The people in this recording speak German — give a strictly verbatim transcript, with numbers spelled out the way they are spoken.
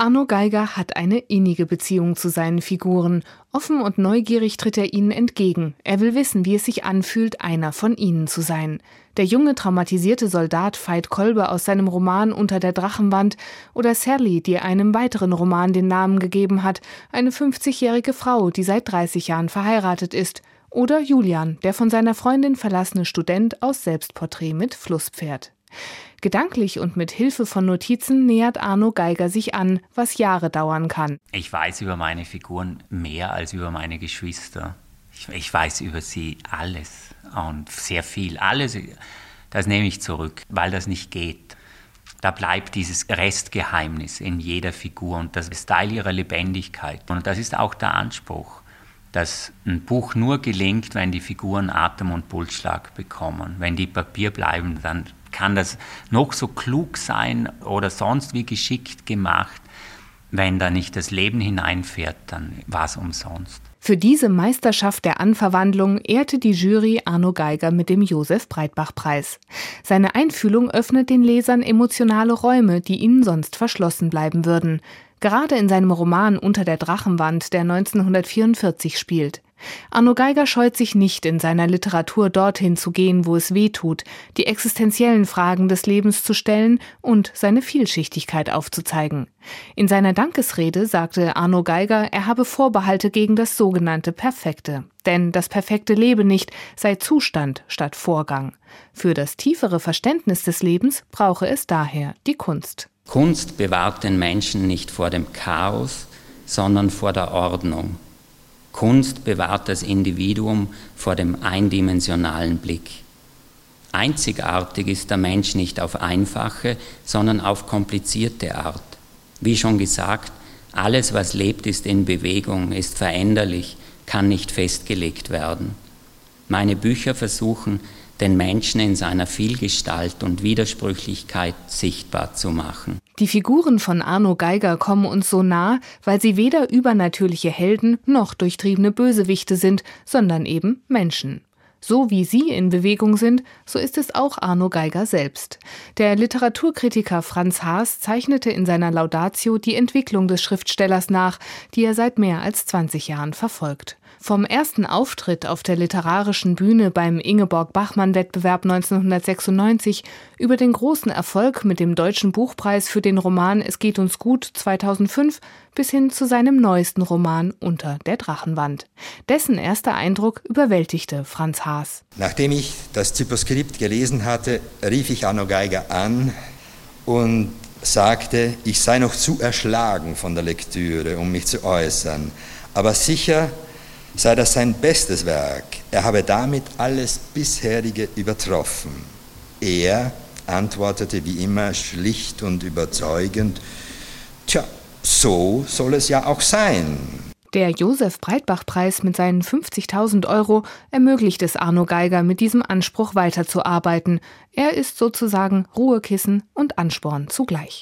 Arno Geiger hat eine innige Beziehung zu seinen Figuren. Offen und neugierig tritt er ihnen entgegen. Er will wissen, wie es sich anfühlt, einer von ihnen zu sein. Der junge, traumatisierte Soldat Veit Kolbe aus seinem Roman Unter der Drachenwand oder Sally, die einem weiteren Roman den Namen gegeben hat, eine fünfzigjährige Frau, die seit dreißig Jahren verheiratet ist. Oder Julian, der von seiner Freundin verlassene Student aus Selbstporträt mit Flusspferd. Gedanklich und mit Hilfe von Notizen nähert Arno Geiger sich an, was Jahre dauern kann. Ich weiß über meine Figuren mehr als über meine Geschwister. Ich, ich weiß über sie alles und sehr viel. Alles, das nehme ich zurück, weil das nicht geht. Da bleibt dieses Restgeheimnis in jeder Figur und das ist Teil ihrer Lebendigkeit. Und das ist auch der Anspruch, dass ein Buch nur gelingt, wenn die Figuren Atem- und Pulsschlag bekommen. Wenn die Papier bleiben, dann kann das noch so klug sein oder sonst wie geschickt gemacht. Wenn da nicht das Leben hineinfährt, dann war es umsonst. Für diese Meisterschaft der Anverwandlung ehrte die Jury Arno Geiger mit dem Josef-Breitbach-Preis. Seine Einfühlung öffnet den Lesern emotionale Räume, die ihnen sonst verschlossen bleiben würden. Gerade in seinem Roman Unter der Drachenwand, der neunzehnhundertvierundvierzig spielt. Arno Geiger scheut sich nicht, in seiner Literatur dorthin zu gehen, wo es weh tut, die existenziellen Fragen des Lebens zu stellen und seine Vielschichtigkeit aufzuzeigen. In seiner Dankesrede sagte Arno Geiger, er habe Vorbehalte gegen das sogenannte Perfekte. Denn das perfekte Lebe nicht sei Zustand statt Vorgang. Für das tiefere Verständnis des Lebens brauche es daher die Kunst. Kunst bewahrt den Menschen nicht vor dem Chaos, sondern vor der Ordnung. Kunst bewahrt das Individuum vor dem eindimensionalen Blick. Einzigartig ist der Mensch nicht auf einfache, sondern auf komplizierte Art. Wie schon gesagt, alles, was lebt, ist in Bewegung, ist veränderlich, kann nicht festgelegt werden. Meine Bücher versuchen, den Menschen in seiner Vielgestalt und Widersprüchlichkeit sichtbar zu machen. Die Figuren von Arno Geiger kommen uns so nah, weil sie weder übernatürliche Helden noch durchtriebene Bösewichte sind, sondern eben Menschen. So wie sie in Bewegung sind, so ist es auch Arno Geiger selbst. Der Literaturkritiker Franz Haas zeichnete in seiner Laudatio die Entwicklung des Schriftstellers nach, die er seit mehr als zwanzig Jahren verfolgt. Vom ersten Auftritt auf der literarischen Bühne beim Ingeborg-Bachmann-Wettbewerb neunzehnhundertsechsundneunzig über den großen Erfolg mit dem Deutschen Buchpreis für den Roman Es geht uns gut zweitausendfünf bis hin zu seinem neuesten Roman Unter der Drachenwand. Dessen erster Eindruck überwältigte Franz Haas. Nachdem ich das Typoskript gelesen hatte, rief ich Arno Geiger an und sagte, ich sei noch zu erschlagen von der Lektüre, um mich zu äußern. Aber sicher sei das sein bestes Werk. Er habe damit alles bisherige übertroffen. Er antwortete wie immer schlicht und überzeugend, tja, so soll es ja auch sein. Der Josef-Breitbach-Preis mit seinen fünfzigtausend Euro ermöglicht es Arno Geiger, mit diesem Anspruch weiterzuarbeiten. Er ist sozusagen Ruhekissen und Ansporn zugleich.